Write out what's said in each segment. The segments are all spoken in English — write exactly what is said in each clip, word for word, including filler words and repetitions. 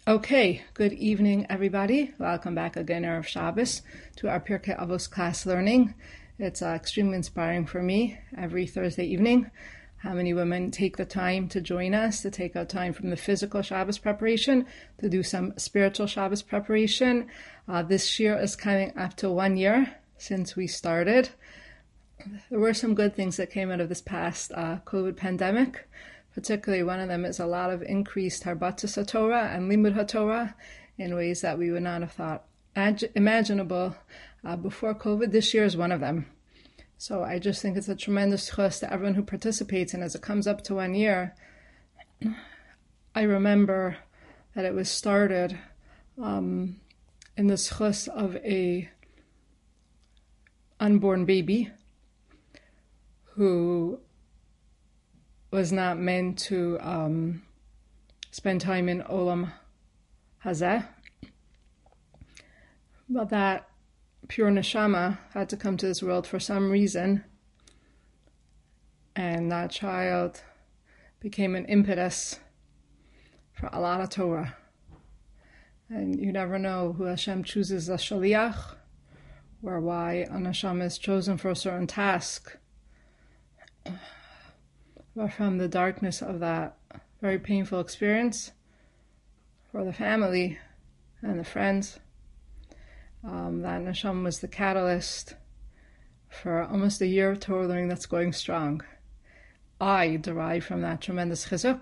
Okay, good evening, everybody. Welcome back again, Erev Shabbos, to our Pirkei Avos class learning. It's uh, extremely inspiring for me every Thursday evening. How many women take the time to join us, to take out time from the physical Shabbos preparation, to do some spiritual Shabbos preparation. Uh, this year is coming up to one year since we started. There were some good things that came out of this past uh, COVID pandemic. Particularly, one of them is a lot of increased Harbatus HaTorah and Limud HaTorah in ways that we would not have thought ag- imaginable uh, before COVID. This year is one of them. So I just think it's a tremendous chus to everyone who participates. And as it comes up to one year, I remember that it was started um, in the chus of a unborn baby who was not meant to um, spend time in Olam Hazeh, but that pure neshama had to come to this world for some reason, and that child became an impetus for a lot of Torah. And you never know who Hashem chooses as shaliach, or why a neshama is chosen for a certain task. But from the darkness of that very painful experience for the family and the friends, um, that neshama was the catalyst for almost a year of Torah learning that's going strong. I derive from that tremendous chizuk.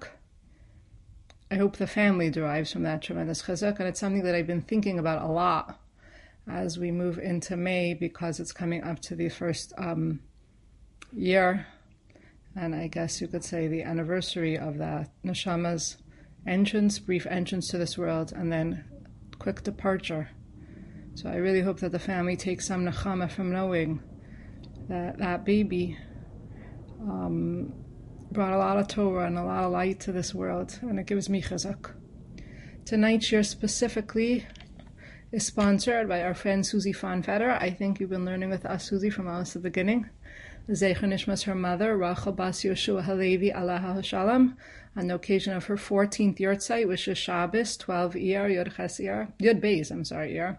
I hope the family derives from that tremendous chizuk, and it's something that I've been thinking about a lot as we move into May, because it's coming up to the first um, year, and I guess you could say the anniversary of that neshama's entrance, brief entrance to this world, and then quick departure. So I really hope that the family takes some nechama from knowing that that baby um, brought a lot of Torah and a lot of light to this world, and it gives me chazak. Tonight's shir specifically is sponsored by our friend Susie Fonfetter. I think you've been learning with us, Susie, from almost the beginning. Zecher Nishmas, her mother, Rachel Bas Yoshua Halevi Alaha Shalom, on the occasion of her fourteenth yahrzeit, which is Shabbos, twelve Iyar, Yod Ches Iyar, Yod Beis, I'm sorry, Iyar.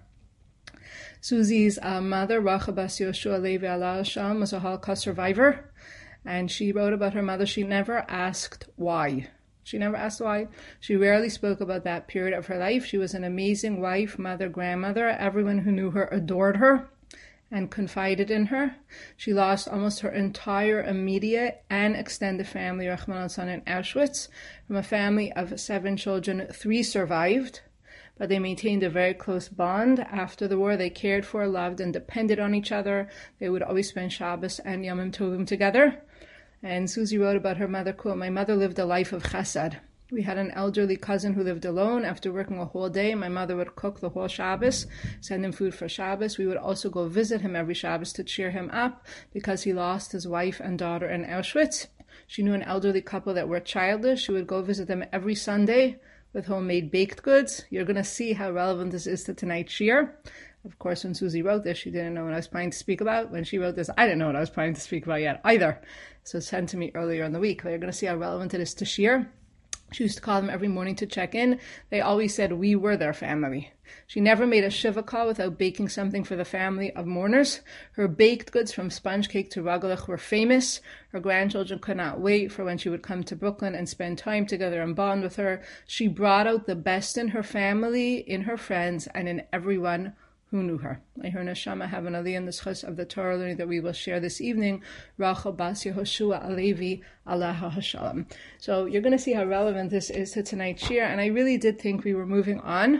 Susie's uh, mother, Rachel Bas Yoshua Halevi Alaha Shalom, was a Holocaust survivor, and she wrote about her mother. She never asked why. She never asked why. She rarely spoke about that period of her life. She was an amazing wife, mother, grandmother. Everyone who knew her adored her and confided in her. She lost almost her entire immediate and extended family, Rahman al-San, in Auschwitz. From a family of seven children, three survived, but they maintained a very close bond. After the war, they cared for, loved, and depended on each other. They would always spend Shabbos and Yom Tovim together. And Susie wrote about her mother, quote, "My mother lived a life of chesed. We had an elderly cousin who lived alone. After working a whole day, my mother would cook the whole Shabbos, send him food for Shabbos. We would also go visit him every Shabbos to cheer him up because he lost his wife and daughter in Auschwitz. She knew an elderly couple that were childless. She would go visit them every Sunday with homemade baked goods." You're going to see how relevant this is to tonight's shir. Of course, when Susie wrote this, she didn't know what I was planning to speak about. When she wrote this, I didn't know what I was planning to speak about yet either. So it's sent to me earlier in the week. But you're going to see how relevant it is to shir. She used to call them every morning to check in. They always said we were their family. She never made a shiva call without baking something for the family of mourners. Her baked goods, from sponge cake to ragalach, were famous. Her grandchildren could not wait for when she would come to Brooklyn and spend time together and bond with her. She brought out the best in her family, in her friends, and in everyone who knew her. I heard neshama have an aliyah in the schus of the Torah learning that we will share this evening, Rachel Bas Yehoshua Alevi Alaha Hashalom. So you're going to see how relevant this is to tonight's shir, and I really did think we were moving on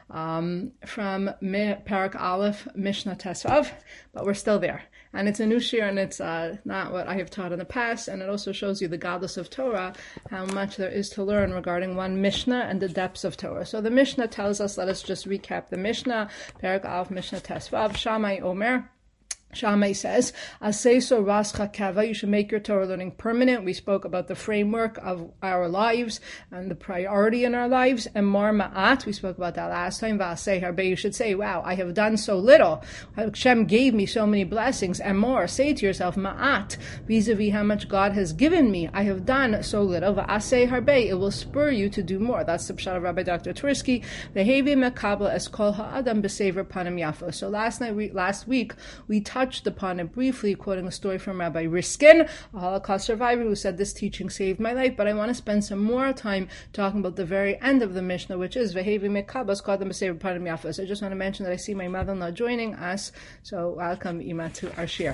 um, from Parak Aleph, Mishnah Tesvav, but we're still there. And it's a new shir, and it's uh, not what I have taught in the past, and it also shows you the godless of Torah, how much there is to learn regarding one Mishnah and the depths of Torah. So the Mishnah tells us, let us just recap the Mishnah, Parak Aleph, Mishnah Tesvav, Shammai Omer, Shammai says, Aseso Rascha Kava, you should make your Torah learning permanent. We spoke about the framework of our lives and the priority in our lives. And Mar Ma'at, we spoke about that last time. Va'aseh Harbe, you should say, wow, I have done so little. Hashem gave me so many blessings. And more, say to yourself, Ma'at, vis-a-vis how much God has given me. I have done so little. Va'aseh Harbe, it will spur you to do more. That's the pshat of Rabbi Doctor Twersky. Vehevi mekabel es kol ha'adam b'sever panim yafo. So last night, we, last week, we talked touched upon it briefly, quoting a story from Rabbi Riskin, a Holocaust survivor who said, this teaching saved my life, but I want to spend some more time talking about the very end of the Mishnah, which is Vehevi Mekabas Kodem B'Sever Panim Yafos. I just want to mention that I see my mother-in-law joining us, so welcome, Ima, to our shir.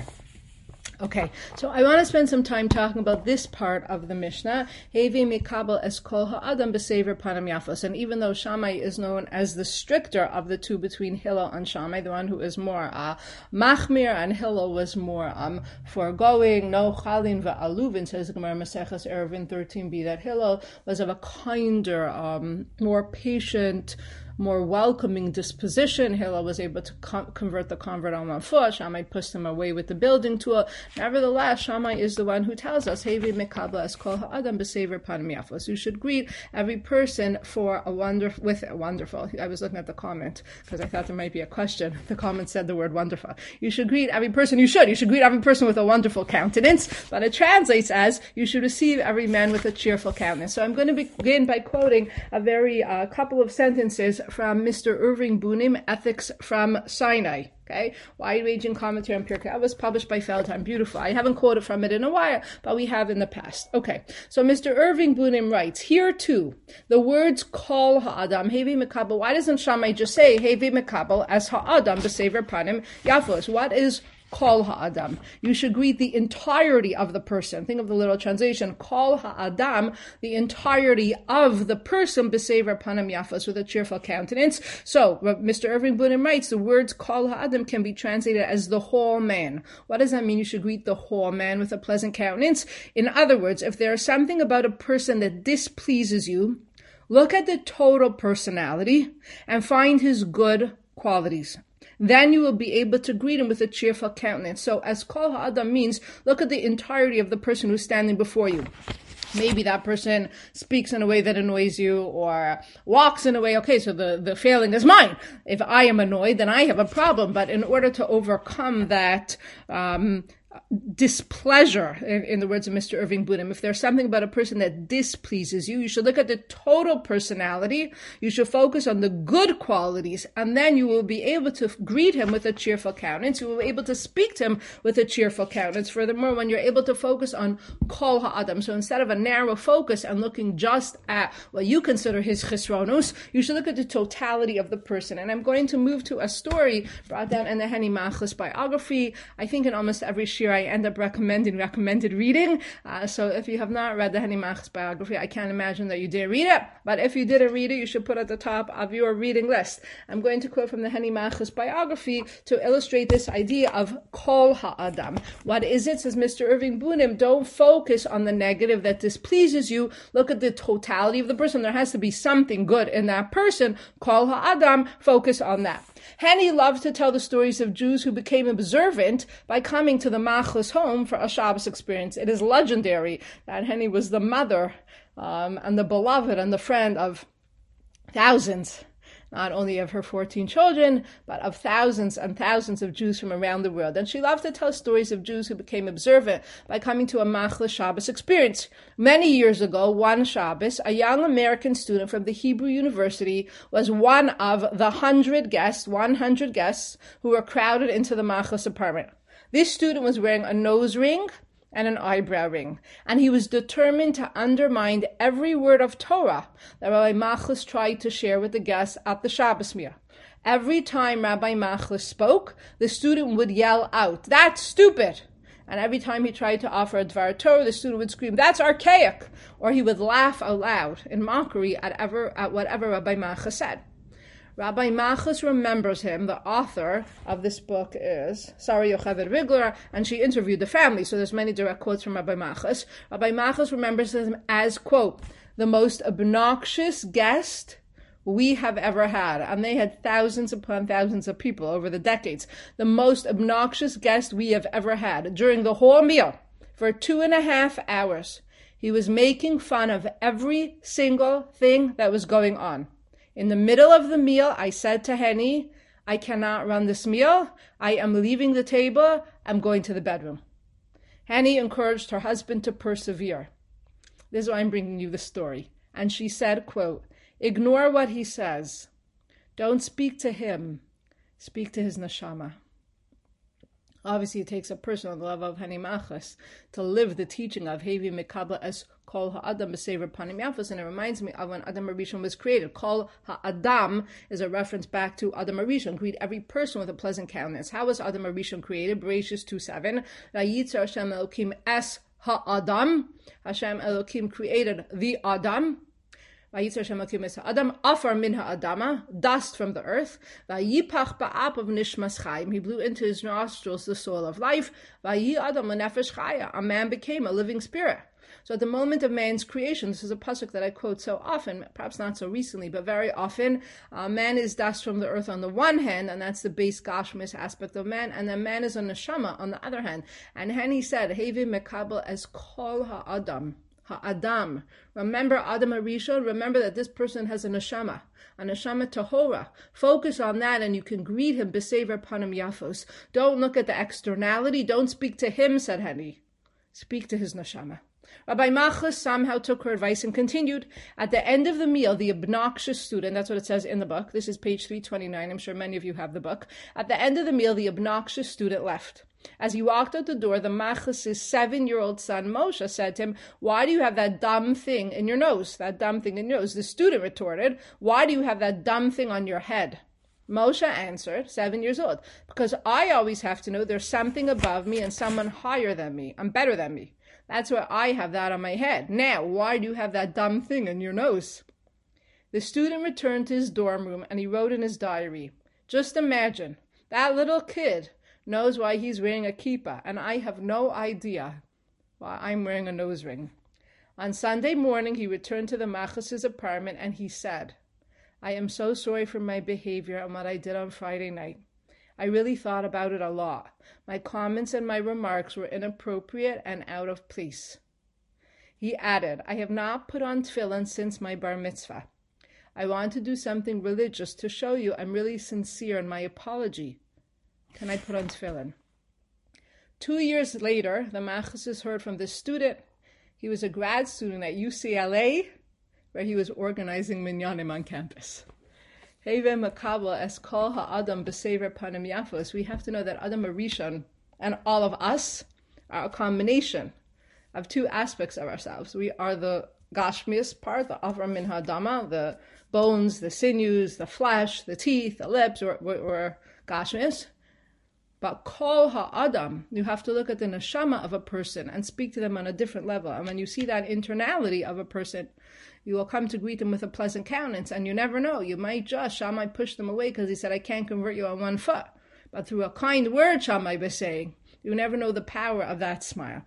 Okay, so I want to spend some time talking about this part of the Mishnah, Hevi Mikabel es kol ha'adam b'sever panam yafos. And even though Shammai is known as the stricter of the two between Hillel and Shammai, the one who is more uh, machmir, and Hillel was more um, foregoing, no chalin va'aluvin, says the Gemara Maseches Eruvin thirteen b, that Hillel was of a kinder, um, more patient, more welcoming disposition. Hillel was able to com- convert the convert on one foot. Shammai pushed him away with the building tool. Nevertheless, Shammai is the one who tells us, Hevi mekabla es kol ha'adam b'sever panim yafos. You should greet every person for a wonder with a wonderful. I was looking at the comment because I thought there might be a question. The comment said the word wonderful. You should greet every person. You should. You should greet every person with a wonderful countenance. But it translates as, you should receive every man with a cheerful countenance. So I'm going to begin by quoting a very uh, couple of sentences from Mister Irving Bunim, Ethics from Sinai. Okay, wide-ranging commentary on Pirkei Avos, published by Feldheim. Beautiful. I haven't quoted from it in a while, but we have in the past. Okay, so Mister Irving Bunim writes, here too, the words kol ha'adam, hevi mekabel, why doesn't Shammai just say, hevi mekabel, as ha'adam, b'sever panim yafos? What is Kol ha'adam? You should greet the entirety of the person. Think of the little translation. Kol ha'adam, the entirety of the person, b'sever panam yafos, with a cheerful countenance. So, Mister Irving Bunim writes, the words kol ha'adam can be translated as the whole man. What does that mean? You should greet the whole man with a pleasant countenance. In other words, if there is something about a person that displeases you, look at the total personality and find his good qualities. Then you will be able to greet him with a cheerful countenance. So as kol ha'adam means, look at the entirety of the person who's standing before you. Maybe that person speaks in a way that annoys you or walks in a way, okay, so the, the failing is mine. If I am annoyed, then I have a problem. But in order to overcome that, um, displeasure, in, in the words of Mister Irving Bunim, if there's something about a person that displeases you, you should look at the total personality, you should focus on the good qualities, and then you will be able to greet him with a cheerful countenance, you will be able to speak to him with a cheerful countenance. Furthermore, when you're able to focus on kol ha'adam, so instead of a narrow focus and looking just at what you consider his chisronus, you should look at the totality of the person. And I'm going to move to a story brought down in the Henny Machlis biography. I think in almost every shir I end up recommending recommended reading. Uh, so if you have not read the Henny Machlis biography, I can't imagine that you did read it. But if you didn't read it, you should put it at the top of your reading list. I'm going to quote from the Henny Machlis biography to illustrate this idea of kol ha'adam. What is it? Says Mister Irving Bunim, don't focus on the negative that displeases you. Look at the totality of the person. There has to be something good in that person. Kol ha'adam, focus on that. Henny loved to tell the stories of Jews who became observant by coming to the Machlis home for a Shabbos experience. It is legendary that Henny was the mother um, and the beloved and the friend of thousands, not only of her fourteen children, but of thousands and thousands of Jews from around the world. And she loved to tell stories of Jews who became observant by coming to a Machlis Shabbos experience. Many years ago, one Shabbos, a young American student from the Hebrew University was one of the hundred guests, one hundred guests, who were crowded into the Machlis apartment. This student was wearing a nose ring and an eyebrow ring, and he was determined to undermine every word of Torah that Rabbi Machlis tried to share with the guests at the Shabbos meal. Every time Rabbi Machlis spoke, the student would yell out, "That's stupid!" And every time he tried to offer a Dvar Torah, the student would scream, "That's archaic!" Or he would laugh aloud in mockery at, ever, at whatever Rabbi Machlis said. Rabbi Machlis remembers him. The author of this book is Sarah Yocheved Rigler, and she interviewed the family, so there's many direct quotes from Rabbi Machlis. Rabbi Machlis remembers him as, quote, the most obnoxious guest we have ever had. And they had thousands upon thousands of people over the decades. The most obnoxious guest we have ever had. During the whole meal, for two and a half hours, he was making fun of every single thing that was going on. In the middle of the meal, I said to Henny, I cannot run this meal. I am leaving the table. I'm going to the bedroom. Henny encouraged her husband to persevere. This is why I'm bringing you the story. And she said, quote, ignore what he says. Don't speak to him. Speak to his neshama. Obviously, it takes a person on the level of Henny Malchus to live the teaching of Hevi Mekabla as Kol Ha'adam B'Sever Panim Yafos, and it reminds me of when Adam HaRishon was created. Kol Ha'adam is a reference back to Adam HaRishon. Create every person with a pleasant countenance. How was Adam HaRishon created? Bereshis two seven. Vayitzer Hashem Elokim es Ha'adam. Hashem Elokim created the Adam. Vayitzer Hashem Elokim es Ha'adam. Afar min ha'adama. Dust from the earth. Vayipach ba'ap of nishmas chayim. He blew into his nostrils the soul of life. Vayi Adam l'nefesh chaya. A man became a living spirit. So at the moment of man's creation, this is a pasuk that I quote so often, perhaps not so recently, but very often, uh, man is dust from the earth on the one hand, and that's the base gashmis aspect of man, and then man is a neshama on the other hand. And Henny said, Hevi mekabel as kol ha'adam, ha'adam. Remember Adam HaRishon, remember that this person has a neshama, a neshama tahora. Focus on that and you can greet him, b'sever panim yafos. Don't look at the externality, don't speak to him, said Henny. Speak to his neshama. Rabbi Malchus somehow took her advice and continued. At the end of the meal, the obnoxious student, that's what it says in the book. This is page three twenty-nine. I'm sure many of you have the book. At the end of the meal, the obnoxious student left. As he walked out the door, the Malchus's seven-year-old son, Moshe, said to him, why do you have that dumb thing in your nose? That dumb thing in your nose. The student retorted, why do you have that dumb thing on your head? Moshe answered, seven years old, because I always have to know there's something above me and someone higher than me and better than me. That's why I have that on my head. Now, why do you have that dumb thing in your nose? The student returned to his dorm room and he wrote in his diary, just imagine, that little kid knows why he's wearing a kippah and I have no idea why I'm wearing a nose ring. On Sunday morning, he returned to the Malchus's apartment and he said, I am so sorry for my behavior and what I did on Friday night. I really thought about it a lot. My comments and my remarks were inappropriate and out of place. He added, I have not put on tefillin since my bar mitzvah. I want to do something religious to show you I'm really sincere in my apology. Can I put on tefillin? Two years later, the Malchuses heard from this student. He was a grad student at U C L A, where he was organizing minyanim on campus. Heve makabel es kol ha'adam b'sever panim yafos. We have to know that Adam HaRishon and all of us are a combination of two aspects of ourselves. We are the gashmius part, the avram min ha'adama, the bones, the sinews, the flesh, the teeth, the lips, or, or, or gashmius. But kol ha'adam, you have to look at the neshama of a person and speak to them on a different level. And when you see that internality of a person, you will come to greet them with a pleasant countenance, and you never know. You might just, Shammai pushed them away because he said, I can't convert you on one foot. But through a kind word, Shammai was saying, you never know the power of that smile.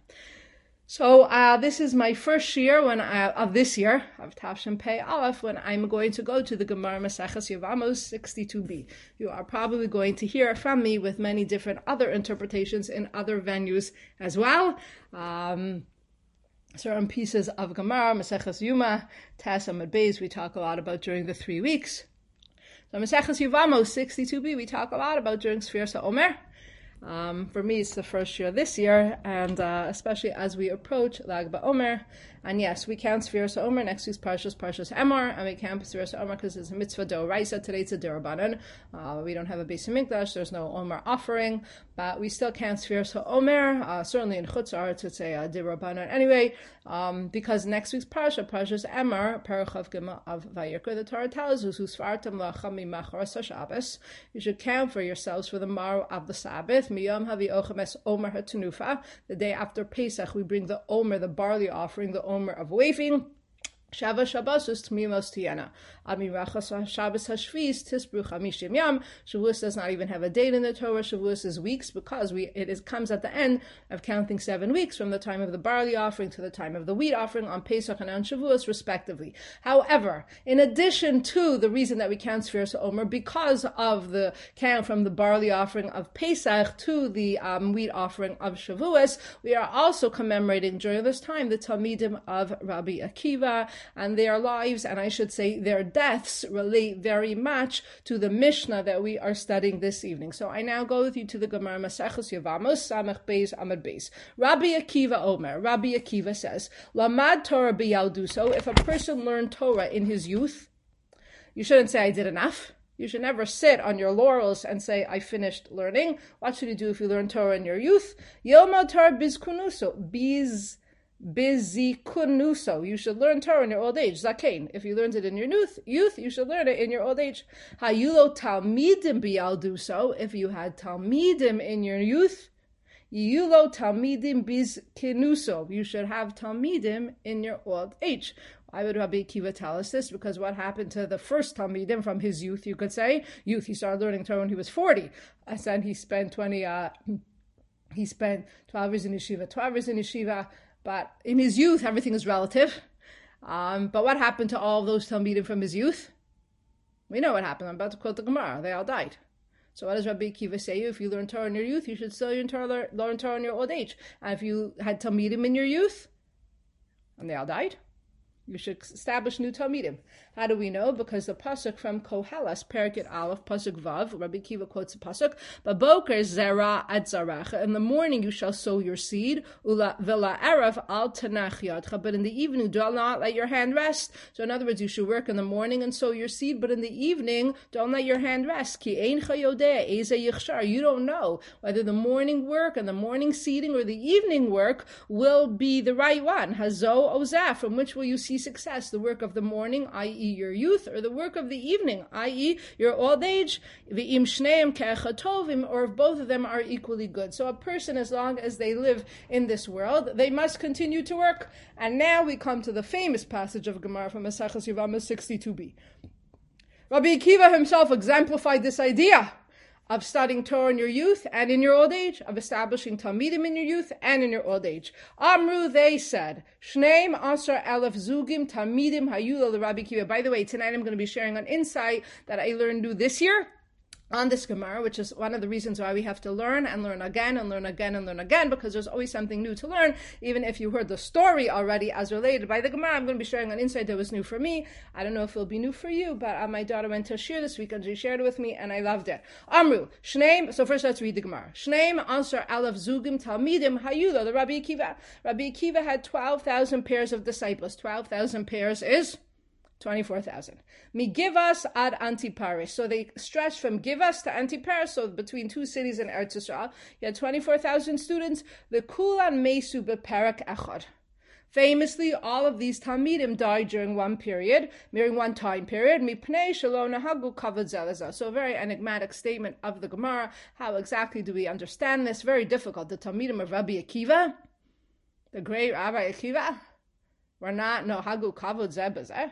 So uh, this is my first year when I, of this year, of Tavshin Pei Aleph, when I'm going to go to the Gemara Maseches Yevamos sixty-two b. You are probably going to hear from me with many different other interpretations in other venues as well. Um, certain pieces of Gemara, Maseches Yuma, Tes Amud Beis, we talk a lot about during the three weeks. So Maseches Yevamos sixty-two b, we talk a lot about during Sfiras HaOmer. Um, for me, it's the first year this year, and uh, especially as we approach Lag BaOmer. And yes, we count Sfiras HaOmer. Next week's Parshas, Parshas Emor, and we count Sfiras HaOmer because it's a mitzvah d'oraisa. Today it's a d'Rabbanan. Uh, we don't have a Beis Hamikdash. There's no Omer offering, but we still count Sfiras HaOmer. Uh, certainly in Chutz Aretz it's a uh, d'Rabbanan anyway, um, because next week's Parsha, Parshas Emor, Parachav Gimel of Vayikra, the Torah tells us, "Usfartam lachem mimacharas haShabbos." You should count for yourselves for the morrow of the Sabbath. Miyam havi ochem es Omer hatanufa. The day after Pesach, we bring the Omer, the barley offering, the Omer of wafing. Shava Shabbosos Tmimos Tiana. Amirachas Shabbos Hashvis Tisbru Chamishim Yam. Shavuos does not even have a date in the Torah. Shavuos is weeks because we it is, comes at the end of counting seven weeks from the time of the barley offering to the time of the wheat offering on Pesach and on Shavuos, respectively. However, in addition to the reason that we count Sfiras Omer, because of the count from the barley offering of Pesach to the um, wheat offering of Shavuos, we are also commemorating during this time the Talmidim of Rabbi Akiva, and their lives, and I should say their deaths, relate very much to the Mishnah that we are studying this evening. So I now go with you to the Gemara Maseches Yevamos, Samech Beis Amud Beis. Rabbi Akiva Omer, Rabbi Akiva says, Lamad Torah b'yalduso, if a person learned Torah in his youth, you shouldn't say I did enough. You should never sit on your laurels and say, I finished learning. What should you do if you learn Torah in your youth? Yilmad Torah bizkunuso, biz Bizikunuso. You should learn Torah in your old age. Zakein. If you learned it in your youth, youth, you should learn it in your old age. Hayulo Talmidim biyalduso. If you had Talmidim in your youth, Yulo Talmidim bizkinuso. You should have Talmidim in your old age. Why would Rabbi Akiva tell us this? Because what happened to the first Talmidim from his youth, you could say? Youth, he started learning Torah when he was forty. And then he spent twenty, uh, he spent twelve years in yeshiva, twelve years in yeshiva. But in his youth, everything is relative. Um, but what happened to all those Talmidim from his youth? We know what happened. I'm about to quote the Gemara. They all died. So what does Rabbi Akiva say? If you learn Torah in your youth, you should still learn Torah, learn Torah in your old age. And if you had Talmidim in your youth, and they all died, you should establish new Talmidim. How do we know? Because the pasuk from Koheles, Perikut Aleph, pasuk Vav, Rabbi Akiva quotes the pasuk, "Baboker zera ad zaracha." In the morning you shall sow your seed, ula vela erev al tanach yadcha. But in the evening, do not let your hand rest. So in other words, you should work in the morning and sow your seed, but in the evening, don't let your hand rest. Ki eincha yodeh eze yichshar. You don't know whether the morning work and the morning seeding or the evening work will be the right one. Hazo ozeh. From which will you see success? The work of the morning, that is your youth, or the work of the evening, that is your old age, v'im shneim ke'echad tovim, or if both of them are equally good. So a person, as long as they live in this world, they must continue to work. And now we come to the famous passage of Gemara from Maseches Yevamos sixty-two b. Rabbi Akiva himself exemplified this idea of studying Torah in your youth and in your old age, of establishing Talmidim in your youth and in your old age. Amru, they said, Shneim Asar Elef Zugim Talmidim Hayula Rabbi Akiva. By the way, tonight I'm going to be sharing an insight that I learned new this year on this Gemara, which is one of the reasons why we have to learn and learn again and learn again and learn again, because there's always something new to learn, even if you heard the story already as related by the Gemara. I'm going to be sharing an insight that was new for me. I don't know if it'll be new for you, but uh, my daughter went to shir this week and she shared it with me and I loved it. Amru, Shneim, so first let's read the Gemara. Shneim Ansar Aleph Zugim Talmidim Hayula, the Rabbi Akiva. Rabbi Akiva had twelve thousand pairs of disciples. twelve thousand pairs is twenty-four thousand. Migivas ad Antiparis. So they stretched from Givas to Antiparis, so between two cities in Eretz Yisrael. You had twenty-four thousand students. The Kulan Mesu bePerak Echad. Famously, all of these Talmidim died during one period, during one time period. Mipnei Shalom Nahagu Kavod Zelazah. So a very enigmatic statement of the Gemara. How exactly do we understand this? Very difficult. The Talmidim of Rabbi Akiva, the great Rabbi Akiva, were not Nahagu Kavod Zelazah.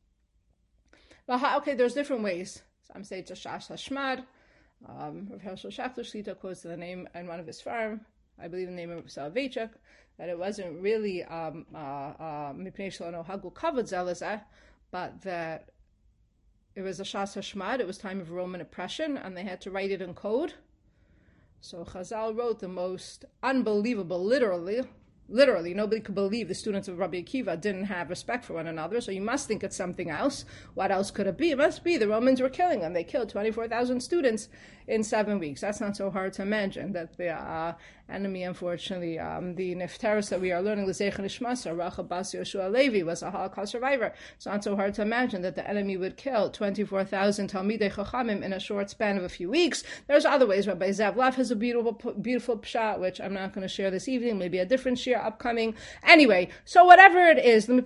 Okay, there's different ways. Some say it's a Shas Hashmad. Um, Rav Hershel Schachter Shlita quotes the name in one of his farm, I believe the name of Soloveitchik, that it wasn't really Mipnei Shelo Hagul Kavod Zelazeh, but that it was a Shas Hashmad. It was time of Roman oppression, and they had to write it in code. So Chazal wrote the most unbelievable, literally, Literally, nobody could believe the students of Rabbi Akiva didn't have respect for one another, so you must think it's something else. What else could it be? It must be the Romans were killing them. They killed twenty-four thousand students in seven weeks. That's not so hard to imagine, that the uh, enemy, unfortunately, um, the Nefteris that we are learning, the Zeichen Ishmasa, Rachel Bas Yoshua Levi, was a Holocaust survivor. It's not so hard to imagine that the enemy would kill twenty-four thousand Talmidei Chachamim in a short span of a few weeks. There's other ways. Rabbi Zev Lev has a beautiful, beautiful pshat, which I'm not going to share this evening, maybe a different shir upcoming. Anyway, so whatever it is, the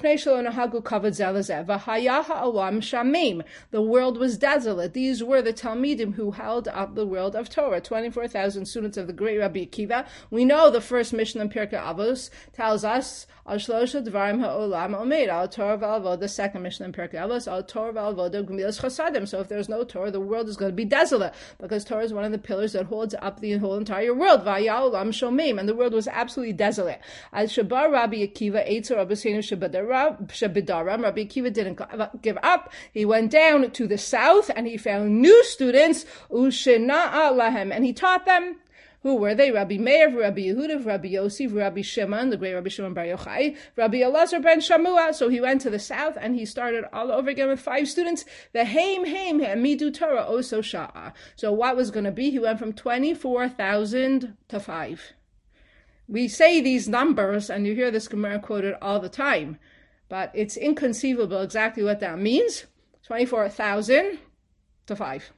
world was desolate. These were the Talmidim who held up the world of Torah. twenty-four thousand students of the great Rabbi Akiva. We know the first Mishnah in Pirkei Avos tells us al shlosha dvarim ha'olam omeid al Torah v'al the second Mishnah in Pirkei Avos al Torah v'al avoda gemilas chasadim. So if there's no Torah, the world is going to be desolate, because Torah is one of the pillars that holds up the whole entire world. Va'ya olam shomim, and the world was absolutely desolate. As Shabar Rabbi Akiva Eitzer Rabbeinu Shabidaram, Rabbi Akiva didn't give up. He went down to the south and he found new students, Ushina'a lahem, and he taught them. Who were they? Rabbi Meir, Rabbi Yehuda, Rabbi Yosef, Rabbi Shimon, the great Rabbi Shimon Bar Yochai, Rabbi Elazar ben Shamua. So he went to the south and he started all over again with five students. The Haim Haim Midu Torah Oso Sha'a. So what was going to be? He went from twenty-four thousand to five. We say these numbers, and you hear this Gemara quoted all the time, but it's inconceivable exactly what that means. twenty-four thousand to five.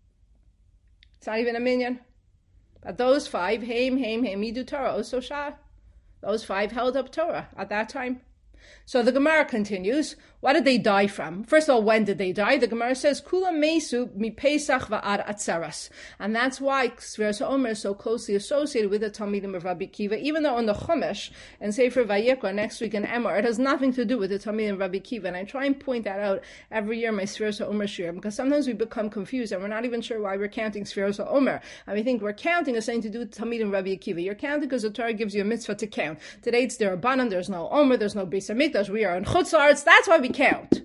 It's not even a million. But those five, Haim, Haim, Haim, Midu Torah, Oso Shah, those five held up Torah at that time. So the Gemara continues. What did they die from? First of all, when did they die? The Gemara says, Kula Mesu mi Pesach va'ad Atzeres. And that's why Sfiras HaOmer is so closely associated with the Talmidim of Rabbi Akiva, even though in the Chumash and Sefer Vayikra next week in Emor, it has nothing to do with the Talmidim of Rabbi Akiva. And I try and point that out every year in my Sfiras HaOmer shir, because sometimes we become confused and we're not even sure why we're counting Sfiras HaOmer. And we think we're counting as something to do with Talmidim of Rabbi Akiva. You're counting because the Torah gives you a mitzvah to count. Today it's Derabanan, there's no Omer, there's no Beis Hamikdash, we are in Chutz La'aretz, that's why we count.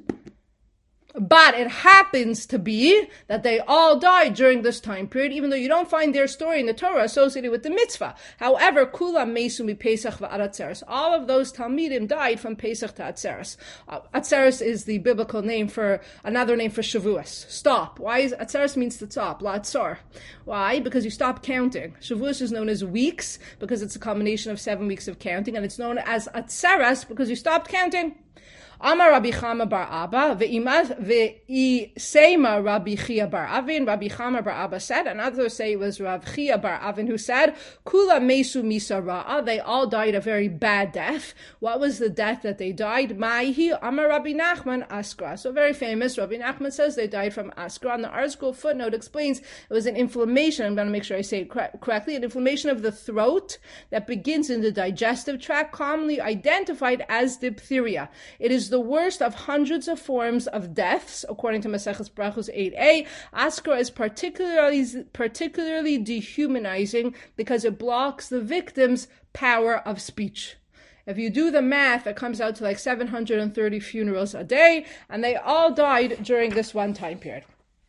But it happens to be that they all died during this time period, even though you don't find their story in the Torah associated with the mitzvah. However, Kula Mesu mi Pesach va'ad Atzeres. All of those Talmidim died from Pesach to Atzeres. Uh, Atzeres is the biblical name for, another name for Shavuos. Stop. Why is, Atzeres means to stop, La'atzor. Why? Because you stop counting. Shavuos is known as weeks, because it's a combination of seven weeks of counting, and it's known as Atzeres, because you stopped counting. Amar Rabbi Chama bar Abba, ve'imaz ve'isema Rabbi Chia bar Avin. Rabbi Chama bar Abba said, and others say it was Rav Chia bar Avin who said, Kula mesu misa ra'a. They all died a very bad death. What was the death that they died? Ma'hi Amar Rabbi Nachman Askra. So very famous. Rabbi Nachman says they died from Askra. And the article footnote explains it was an inflammation. I'm going to make sure I say it cor- correctly. An inflammation of the throat that begins in the digestive tract, commonly identified as diphtheria. It is the worst of hundreds of forms of deaths, according to Maseches Brachos eight a. Askra is particularly particularly dehumanizing because it blocks the victim's power of speech. If you do the math, it comes out to like seven hundred thirty funerals a day, and they all died during this one time period.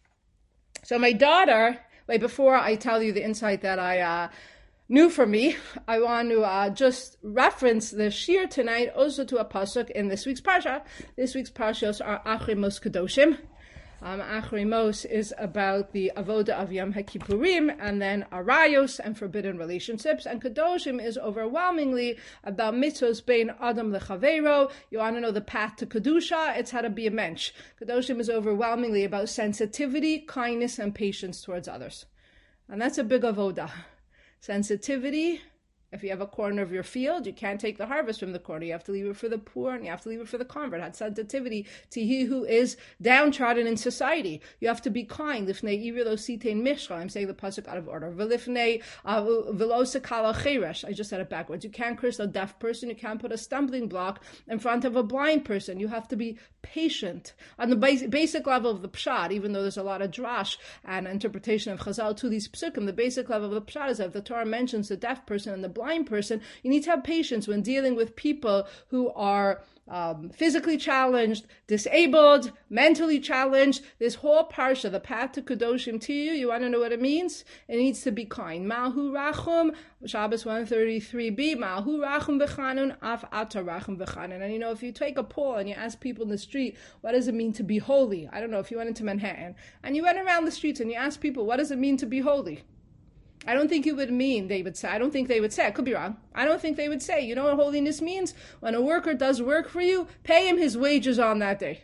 So my daughter, wait, before I tell you the insight that I uh, New for me, I want to uh, just reference the shir tonight also to a pasuk in this week's parsha. This week's parshas are Achrei Mos Kedoshim. Um, Achrei Mos is about the avoda of Yom HaKippurim, and then arayos and forbidden relationships. And Kedoshim is overwhelmingly about mitzvos bein adam lechaveiro. You want to know the path to kedusha? It's how to be a mensch. Kedoshim is overwhelmingly about sensitivity, kindness, and patience towards others, and that's a big avoda. Sensitivity. If you have a corner of your field, you can't take the harvest from the corner. You have to leave it for the poor, and you have to leave it for the convert. Had sensitivity to he who is downtrodden in society. You have to be kind. Lifnei ivir sitein mishra. I'm saying the pasuk out of order. V'lifnei v'lo sekala cheresh. I just said it backwards. You can't curse a deaf person. You can't put a stumbling block in front of a blind person. You have to be patient. On the basic level of the pshat, even though there's a lot of drash and interpretation of Chazal to these psukim, the basic level of the pshat is that if the Torah mentions the deaf person and the blind person, you need to have patience when dealing with people who are um, physically challenged, disabled, mentally challenged. This whole parsha, the path to Kedoshim to you, you want to know what it means? It needs to be kind. Malhu rachum, Shabbos one thirty-three b, Malhu rachum v'chanun, af ata rachum v'chanun. And you know, if you take a poll and you ask people in the street, what does it mean to be holy? I don't know, if you went into Manhattan and you went around the streets and you asked people, what does it mean to be holy? I don't think it would mean, they would say, I don't think they would say, I could be wrong. I don't think they would say, you know what holiness means? When a worker does work for you, pay him his wages on that day.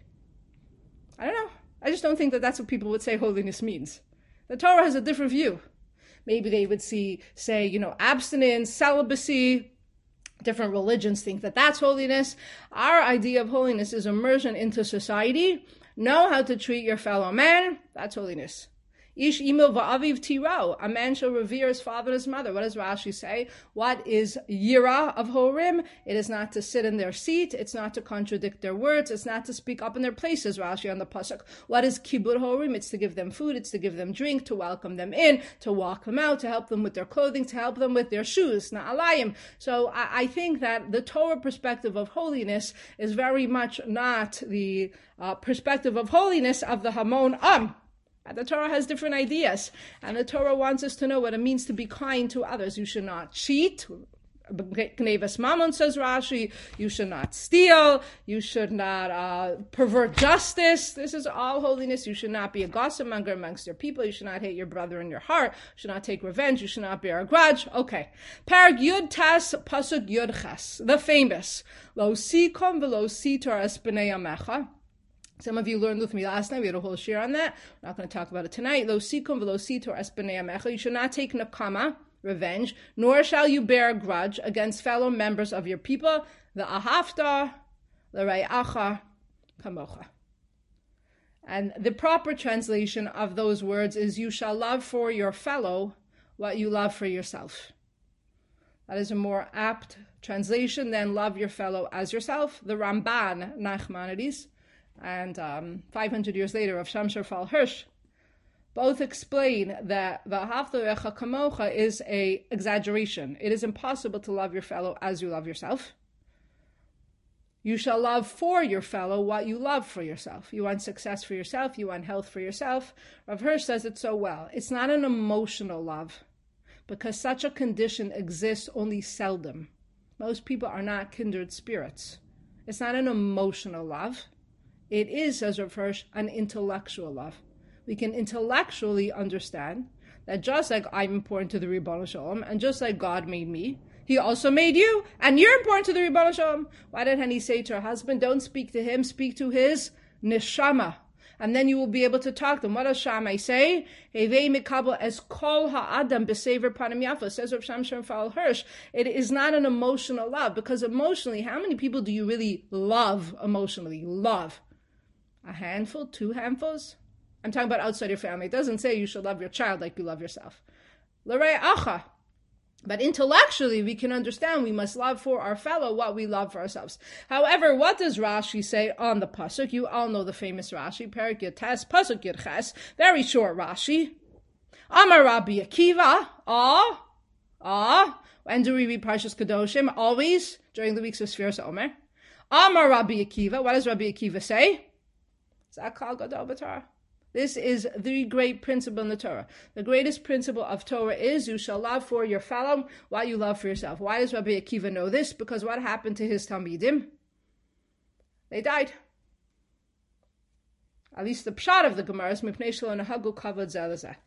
I don't know. I just don't think that that's what people would say holiness means. The Torah has a different view. Maybe they would see, say, you know, abstinence, celibacy. Different religions think that that's holiness. Our idea of holiness is immersion into society. Know how to treat your fellow man. That's holiness. Ish imo va'aviv tiro. A man shall revere his father and his mother. What does Rashi say? What is yira of horim? It is not to sit in their seat. It's not to contradict their words. It's not to speak up in their places, Rashi on the pasuk. What is kibud horim? It's to give them food. It's to give them drink, to welcome them in, to walk them out, to help them with their clothing, to help them with their shoes, na'alayim. So I, I think that the Torah perspective of holiness is very much not the uh, perspective of holiness of the Hamon Am. The Torah has different ideas, and the Torah wants us to know what it means to be kind to others. You should not cheat. Gnevas Mammon, says Rashi. You should not steal. You should not uh, pervert justice. This is all holiness. You should not be a gossip monger amongst your people. You should not hate your brother in your heart. You should not take revenge. You should not bear a grudge. Okay. Parag Yud Tas Pasuk Yud Ches, the famous Lo Sikom V'Lo Sitor Es B'nei Amecha. Some of you learned with me last night. We had a whole share on that. We're not going to talk about it tonight. Lo sikum v'lo sitor es b'nei amecha. You should not take nakama, revenge, nor shall you bear a grudge against fellow members of your people. The ahavta, l're'acha, kamocha. And the proper translation of those words is, you shall love for your fellow what you love for yourself. That is a more apt translation than love your fellow as yourself. The Ramban, Nachmanides, and um, five hundred years later of Shamshar Fal Hirsch, both explain that the V'ahavta kamocha is a exaggeration. It is impossible to love your fellow as you love yourself. You shall love for your fellow what you love for yourself. You want success for yourself. You want health for yourself. Rav Hirsch says it so well. It's not an emotional love, because such a condition exists only seldom. Most people are not kindred spirits. It's not an emotional love. It is, says Rav Hirsch, an intellectual love. We can intellectually understand that just like I'm important to the Ribbon Shalom, and just like God made me, He also made you, and you're important to the Ribbon Shalom. Why didn't he say to her husband, don't speak to him, speak to his neshama, and then you will be able to talk to him. What does Shammai say? Hevei mikabel es kol ha'adam b'sever panim yafa, says Rav Shamshon Fal Hirsch. It is not an emotional love, because emotionally, how many people do you really love emotionally? Love. A handful, two handfuls? I'm talking about outside your family. It doesn't say you should love your child like you love yourself. L'rei acha. But intellectually, we can understand we must love for our fellow what we love for ourselves. However, what does Rashi say on the pasuk? You all know the famous Rashi, Perek Yud Tes, pasuk Yud Ches, very short Rashi. Amar Rabbi Akiva, ah, ah. When do we read Parshas Kedoshim? Always during the weeks of Sfiras Omer. Amar Rabbi Akiva. What does Rabbi Akiva say? Zakal Gadol B'Torah. This is the great principle in the Torah. The greatest principle of Torah is you shall love for your fellow what you love for yourself. Why does Rabbi Akiva know this? Because what happened to his Talmidim? They died. At least the pshat of the Gemara is Mipnei shelo nahagu kavod zeh lezeh.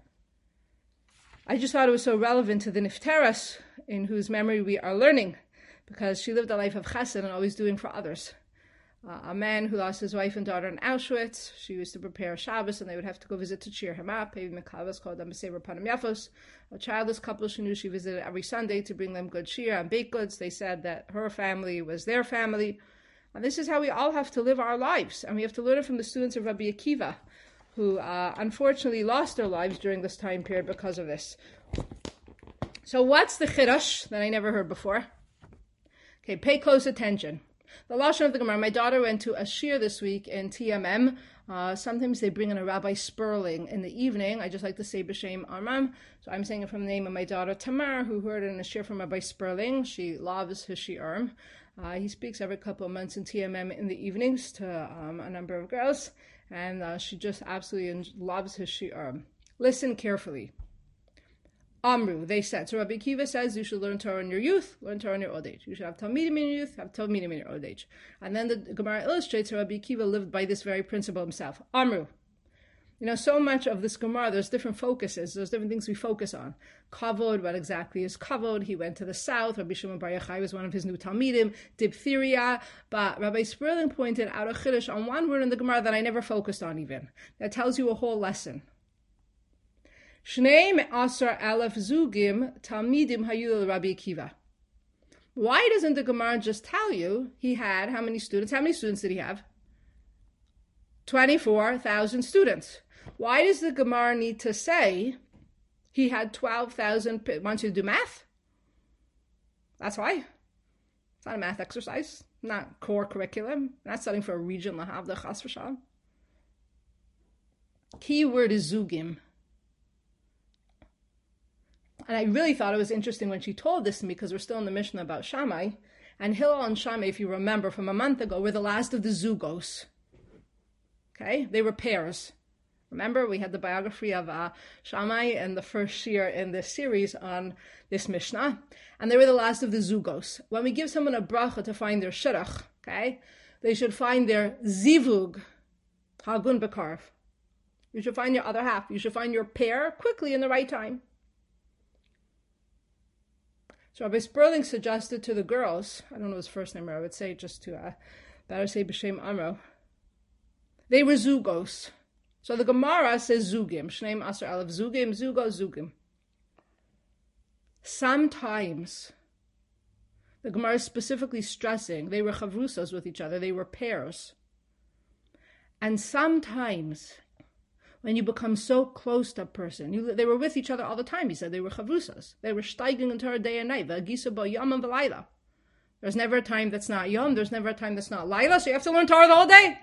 I just thought it was so relevant to the Nifteras, in whose memory we are learning, because she lived a life of chesed and always doing for others. Uh, a man who lost his wife and daughter in Auschwitz. She used to prepare Shabbos, and they would have to go visit to cheer him up. A childless couple she knew she visited every Sunday to bring them good cheer and baked goods. They said that her family was their family. And this is how we all have to live our lives. And we have to learn it from the students of Rabbi Akiva, who uh, unfortunately lost their lives during this time period because of this. So what's the chiddush that I never heard before? Okay, pay close attention. The Lashon of the Gemara. My daughter went to a shir this week in T M M. Uh, sometimes they bring in a Rabbi Sperling in the evening. I just like to say B'Shem Armam. So I'm saying it from the name of my daughter Tamar, who heard it in a shir from Rabbi Sperling. She loves his shi'urm. Uh, he speaks every couple of months in T M M in the evenings to um, a number of girls. And uh, she just absolutely loves his shi'urm. Listen carefully. Amru, they said. So Rabbi Akiva says you should learn Torah in your youth, learn Torah in your old age. You should have Talmidim in your youth, have Talmidim in your old age. And then the Gemara illustrates Rabbi Akiva lived by this very principle himself. Amru. You know, so much of this Gemara, there's different focuses. There's different things we focus on. Kavod, what exactly is Kavod? He went to the south. Rabbi Shimon Bar Yochai was one of his new Talmidim. Diphtheria. But Rabbi Sperling pointed out a chiddush on one word in the Gemara that I never focused on even. That tells you a whole lesson. Shnei me'asar alef zugim talmidim hayu Rabbi Akiva. Why doesn't the Gemara just tell you he had how many students? How many students did he have? twenty-four thousand students. Why does the Gemara need to say he had twelve thousand, wants you to do math? That's why. It's not a math exercise, not core curriculum, not studying for a region, lahavda chas v'shalom. Key word is zugim. And I really thought it was interesting when she told this to me, because we're still in the Mishnah about Shammai. And Hillel and Shammai, if you remember from a month ago, were the last of the zugos. Okay? They were pairs. Remember, we had the biography of uh, Shammai and the first year in this series on this Mishnah. And they were the last of the zugos. When we give someone a bracha to find their shidduch, okay, they should find their zivug, hagun bekarv. You should find your other half. You should find your pair quickly in the right time. So Rabbi Sperling suggested to the girls, I don't know his first name, or I would say just to, uh, better say B'Shem Amro. They were zugos. So the Gemara says zugim. Shneim Asar Aleph zugim, zugos, zugim. Sometimes, the Gemara is specifically stressing, they were chavrusas with each other, they were pairs. And sometimes, when you become so close to a person, you, they were with each other all the time. He said they were chavusas. They were steiging in Torah day and night. V'agisa bo yom and v'layla. There's never a time that's not yom. There's never a time that's not layla. So you have to learn Torah the whole day.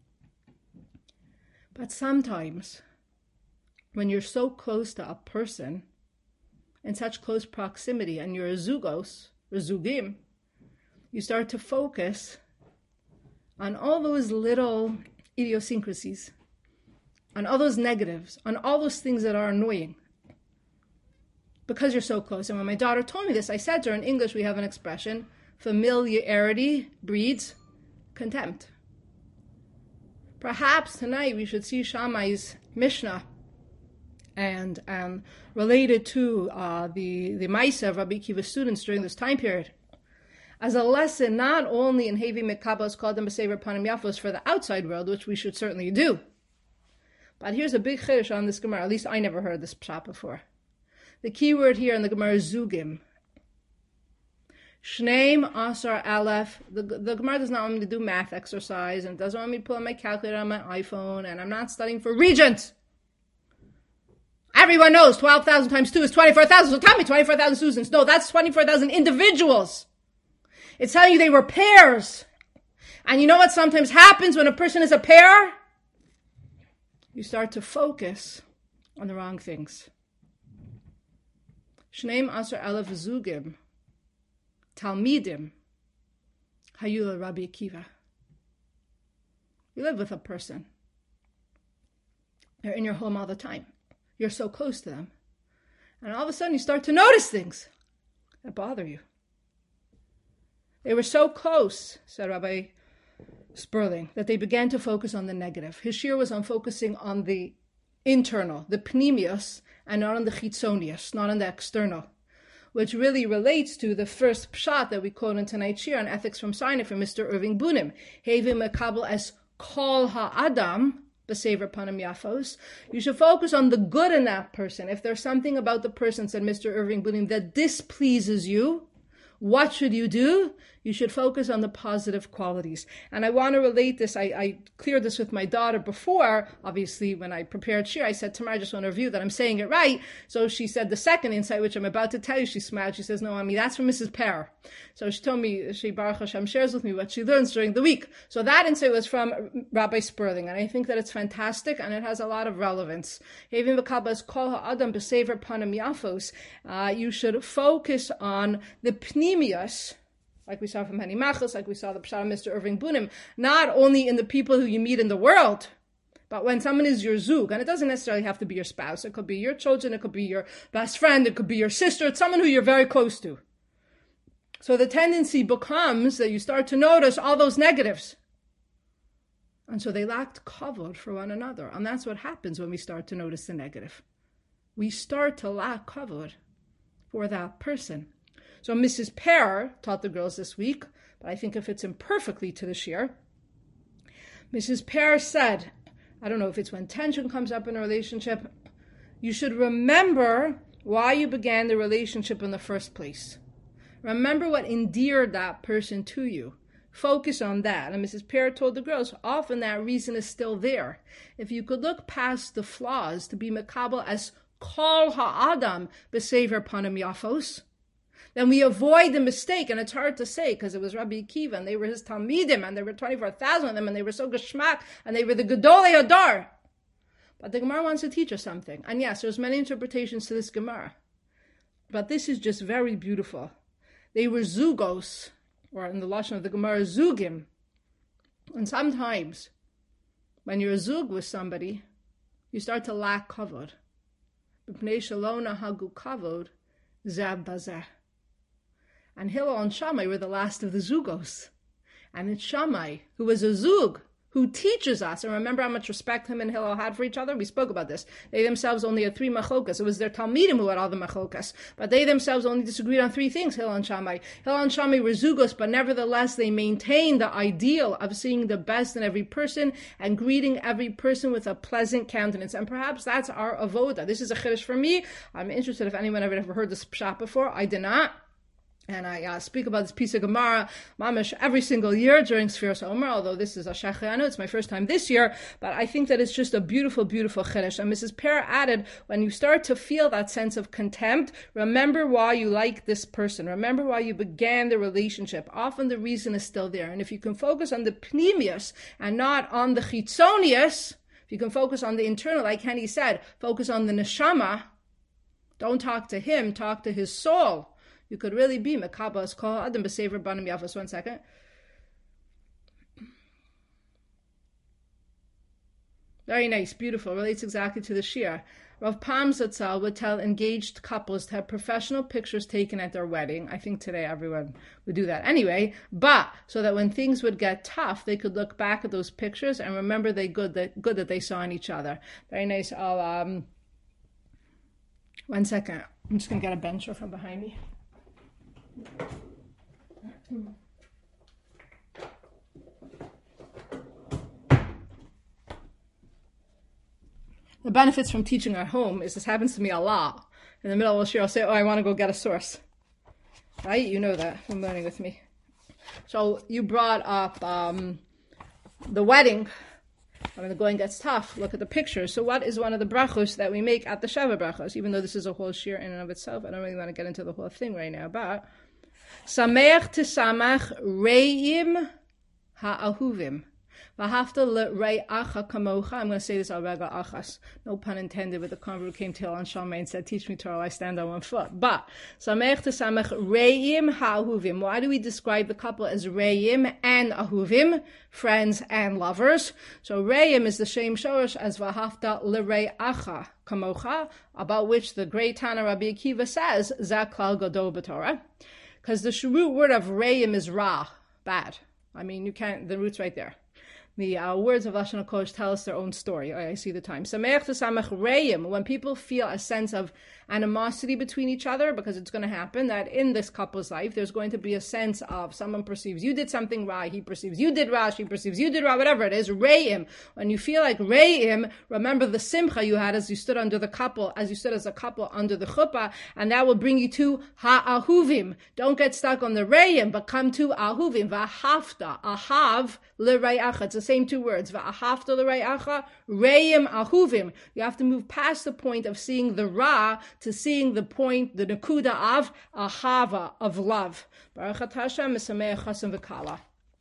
But sometimes, when you're so close to a person, in such close proximity, and you're a zugos, or zugim, you start to focus on all those little idiosyncrasies, on all those negatives, on all those things that are annoying, because you're so close. And when my daughter told me this, I said to her, in English we have an expression, familiarity breeds contempt. Perhaps tonight we should see Shammai's Mishnah and um, related to uh, the, the Maisa of Rabbi Akiva's students during this time period as a lesson not only in Hevi Mekabos called them B'Sever Panim Yafos for the outside world, which we should certainly do. But here's a big chiddush on this Gemara. At least I never heard this pshat before. The key word here in the Gemara is zugim. Shneim Asar Aleph. The, the Gemara does not want me to do math exercise, and it doesn't want me to pull out my calculator on my iPhone, and I'm not studying for regents. Everyone knows twelve thousand times two is twenty-four thousand, so tell me twenty-four thousand students. No, that's twenty-four thousand individuals. It's telling you they were pairs. And you know what sometimes happens when a person is a pair? You start to focus on the wrong things. Shneim Asar Aleph Zugim. Talmidim, Hayula Rabbi Akiva. You live with a person. They're in your home all the time. You're so close to them. And all of a sudden you start to notice things that bother you. They were so close, said Rabbi Sperling, that they began to focus on the negative. His shir was on focusing on the internal, the pnimius, and not on the chitzonius, not on the external, which really relates to the first pshat that we quote in tonight's shir on Ethics from Sinai from Mister Irving Bunim. Hevim mekabel as kol ha'adam, b'sever panim yafos. You should focus on the good in that person. If there's something about the person, said Mister Irving Bunim, that displeases you, what should you do? You should focus on the positive qualities. And I want to relate this. I, I cleared this with my daughter before. Obviously, when I prepared shir, I said, Tamar, I just want to review that I'm saying it right. So she said the second insight, which I'm about to tell you, she smiled. She says, no, Ami, that's from Missus Pear. So she told me, she Baruch Hashem shares with me what she learns during the week. So that insight was from Rabbi Sperling. And I think that it's fantastic and it has a lot of relevance. You should focus on the pnimius, like we saw from Henny Machos, like we saw the Pshat of Mister Irving Bunim, not only in the people who you meet in the world, but when someone is your zug, and it doesn't necessarily have to be your spouse, it could be your children, it could be your best friend, it could be your sister, it's someone who you're very close to. So the tendency becomes that you start to notice all those negatives. And so they lacked kavod for one another. And that's what happens when we start to notice the negative. We start to lack kavod for that person. So Missus Pear taught the girls this week, but I think it fits in perfectly to this year. Missus Pear said, I don't know if it's when tension comes up in a relationship, you should remember why you began the relationship in the first place. Remember what endeared that person to you. focus on that. And Missus Pear told the girls, often that reason is still there. If you could look past the flaws to be makabel as kol ha'adam b'sever panim yafos, then we avoid the mistake. And it's hard to say because it was Rabbi Akiva and they were his talmidim and there were twenty-four thousand of them and they were so geshmak and they were the gedolei hadar. But the Gemara wants to teach us something. And yes, there's many interpretations to this Gemara. But this is just very beautiful. They were zugos, or in the lashon of the Gemara, zugim. And sometimes, when you're a zug with somebody, you start to lack kavod. B'pnei shalona hagu kavod, zeh bazeh. And Hillel and Shammai were the last of the zugos. And it's Shammai, who was a zug, who teaches us, and remember how much respect him and Hillel had for each other? We spoke about this. They themselves only had three machokas. It was their talmidim who had all the machokas. But they themselves only disagreed on three things, Hillel and Shammai. Hillel and Shammai were zugos, but nevertheless they maintained the ideal of seeing the best in every person and greeting every person with a pleasant countenance. And perhaps that's our avoda. This is a chiddush for me. I'm interested if anyone ever, ever heard this pshat before. I did not. And I uh, speak about this piece of Gemara, mamish, every single year during Sfiras Omer, although this is a Shechayanu, it's my first time this year, but I think that it's just a beautiful, beautiful chiddush. And Missus Pear added, when you start to feel that sense of contempt, remember why you like this person. Remember why you began the relationship. Often the reason is still there. And if you can focus on the pnimius and not on the chitzonius, if you can focus on the internal, like Henny said, focus on the neshama, don't talk to him, talk to his soul. You could really be Mekabas Kol Adam B'Sever Banim Yafos. One second. Very nice, beautiful. Relates exactly to the Shir. Rav Pam Zatzal would tell engaged couples to have professional pictures taken at their wedding. I think today everyone would do that anyway. But so that when things would get tough, they could look back at those pictures and remember the good that good that they saw in each other. Very nice. I'll um. One second. I'm just gonna get a bencher from behind me. The benefits from teaching at home is this happens to me a lot. In the middle of the year, I'll say, oh, I want to go get a source. Right? You know that from learning with me. So you brought up um, the wedding. When the going gets tough, look at the pictures. So what is one of the brachos that we make at the Sheva brachos? Even though this is a whole shir in and of itself, I don't really want to get into the whole thing right now, but Sameach tisamach re'im ha'ahuvim. V'hafta le're'acha kamocha. I'm going to say this al rega achas. No pun intended, but the convert came to Hillel and Shammai and said, teach me Torah, I stand on one foot. But, Sameach tisamach re'im ha'ahuvim. Why do we describe the couple as re'im and ahuvim? Friends and lovers. So re'im is the same shorish as v'hafta le're'acha kamocha, about which the great Tana Rabbi Akiva says, zaklal gadol b'Torah. Because the root word of re'im is ra, bad. I mean, you can't, the root's right there. The uh, words of Lashon HaKodesh tell us their own story. I, I see the time. Sameach t'samach re'im, when people feel a sense of animosity between each other, because it's going to happen that in this couple's life, there's going to be a sense of someone perceives you did something right, he perceives you did right, she perceives you did right, whatever it is, re'im. When you feel like re'im, remember the simcha you had as you stood under the couple, as you stood as a couple under the chuppah, and that will bring you to ha'ahuvim. Don't get stuck on the re'im, but come to ahuvim. V'ahafta, ahav l're'acha. It's the same two words. V'ahafta l're'acha, re'im ahuvim. You have to move past the point of seeing the ra to seeing the point, the nakuda of ahava, of love. Baruch Hashem misameach chasam v'kala.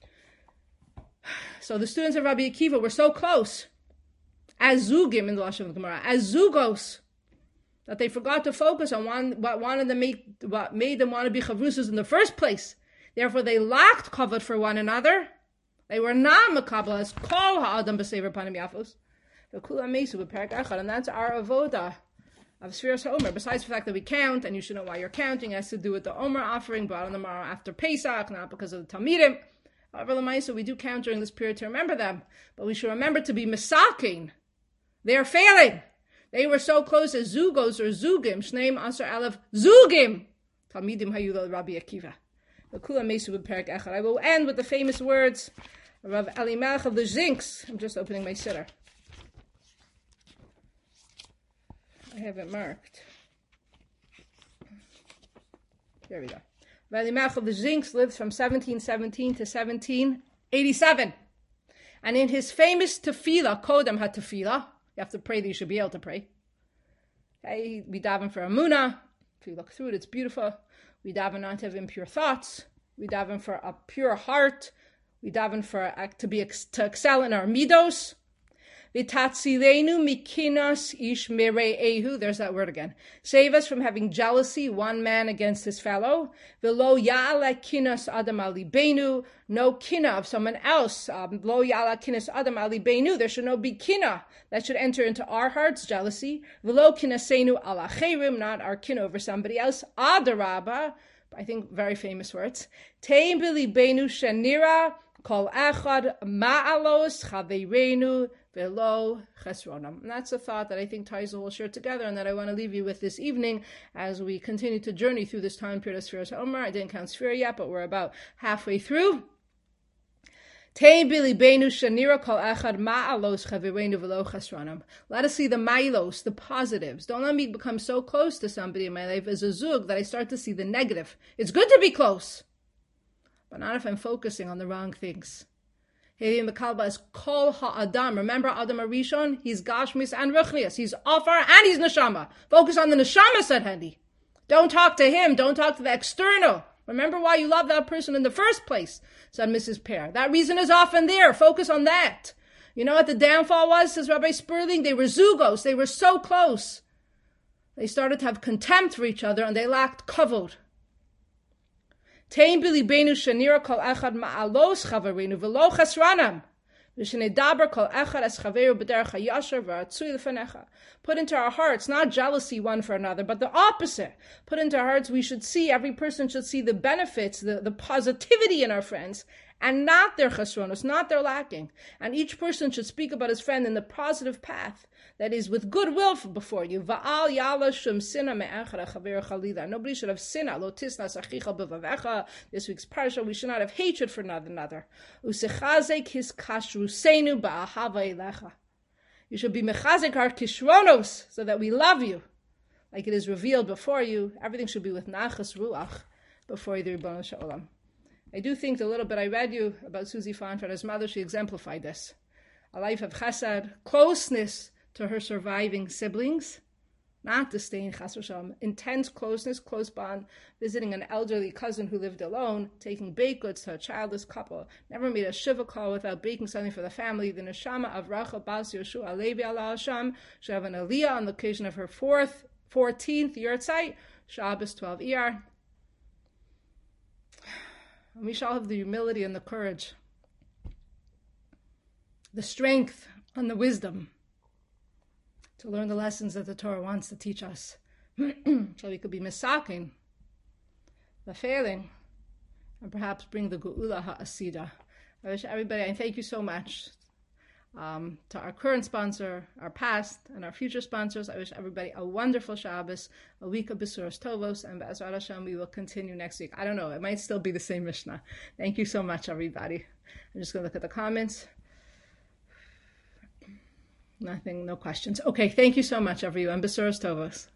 So the students of Rabbi Akiva were so close, as zugim in the lashon of the Gemara, as zugos, that they forgot to focus on one, what wanted them make, what made them want to be chavrusas in the first place. Therefore, they lacked kavod for one another. They were not makabel as kol ha'adam b'sever panim yafos. And that's our avoda of Sfiras HaOmer. Besides the fact that we count, and you should know why you're counting, it has to do with the Omer offering brought on the morrow after Pesach, not because of the Talmidim. However, Lamaisa, we do count during this period to remember them, but we should remember to be misaking. They are failing. They were so close as Zugos or Zugim, Shneim Asar Aleph Zugim. Talmidim Hayulah Rabbi Akiva. I will end with the famous words of Rav Elimelech of the Zinks. I'm just opening my siddur. I have it marked. There we go. Rabbi Mechel the Zinks lived from seventeen seventeen to seventeen eighty-seven. And in his famous tefillah, Kodem HaTefillah, you have to pray that you should be able to pray. Okay, we daven for Amunah. If you look through it, it's beautiful. We daven not to have impure thoughts. We daven for a pure heart. We daven for to be to excel in our midos. V'tatzilenu mikinas ish mere'ehu. There's that word again. Save us from having jealousy, one man against his fellow. V'lo ya'ala kinas adam alibenu. No kina of someone else. Um, Lo ya'ala kinas adam alibenu. There should no be kina that should enter into our hearts, jealousy. V'lo kinasenu ala cherim. Not our kina over somebody else. Adaraba. I think very famous words. Teim bilibenu shenira kol echad ma'alos chaveirenu. Below chesronam. And that's a thought that I think ties the whole shirt together and that I want to leave you with this evening as we continue to journey through this time period of Sfiras HaOmer. I didn't count Sfira yet, but we're about halfway through. Let us see the milos, the positives. Don't let me become so close to somebody in my life as a zug that I start to see the negative. It's good to be close, but not if I'm focusing on the wrong things. Mekalba is Kol Ha'adam. Remember Adam Arishon? He's Gashmis and Ruchnias. He's Ofar and he's Neshama. Focus on the Neshama, said Hendy. Don't talk to him. Don't talk to the external. Remember why you love that person in the first place, said Missus Pear. That reason is often there. Focus on that. You know what the downfall was, says Rabbi Sperling? They were zugos. They were so close. They started to have contempt for each other and they lacked kavod. Tein bilibenu shanira kol echad ma'alos chavarenu v'lo chesranam v'shenedaber kol echad es chaveru b'derech hayasher v'atzui l'fanecha. Put into our hearts not jealousy one for another, but the opposite. Put into our hearts we should see, every person should see the benefits, the, the positivity in our friends, and not their chesronos, not their lacking. And each person should speak about his friend in the positive path, that is with goodwill before you. Va'al yala shum sina me'echad chaver chalila. Nobody should have sinah. Lo tisnas achicha b'vavecha. This week's parsha, we should not have hatred for one another. Usechazek his kashrusenu ba'ahava elecha. You should be mechazek our kishronos, so that we love you, like it is revealed before you. Everything should be with nachas ruach before you, the Ribono Shel Olam. I do think the little bit I read you about Susie Farnford's mother, she exemplified this. A life of chesed, closeness to her surviving siblings, not disdain, chas v'shalom, intense closeness, close bond, visiting an elderly cousin who lived alone, taking baked goods to a childless couple, never made a shiva call without baking something for the family. The neshama of Rachel Bas Yoshua Levi Allah Hashem, she have an aliyah on the occasion of her fourth, fourteenth yahrzeit, Shabbos twelve Iyar. And we shall have the humility and the courage, the strength and the wisdom to learn the lessons that the Torah wants to teach us. So we could be misaking the failing and perhaps bring the Geula HaAsida. I wish everybody, and thank you so much um, to our current sponsor, our past, and our future sponsors. I wish everybody a wonderful Shabbos, a week of Besuros Tovos, and Be'ezrat Hashem, we will continue next week. I don't know, it might still be the same Mishnah. Thank you so much, everybody. I'm just going to look at the comments. Nothing, no questions. Okay, thank you so much, everyone. Besuros Tovos.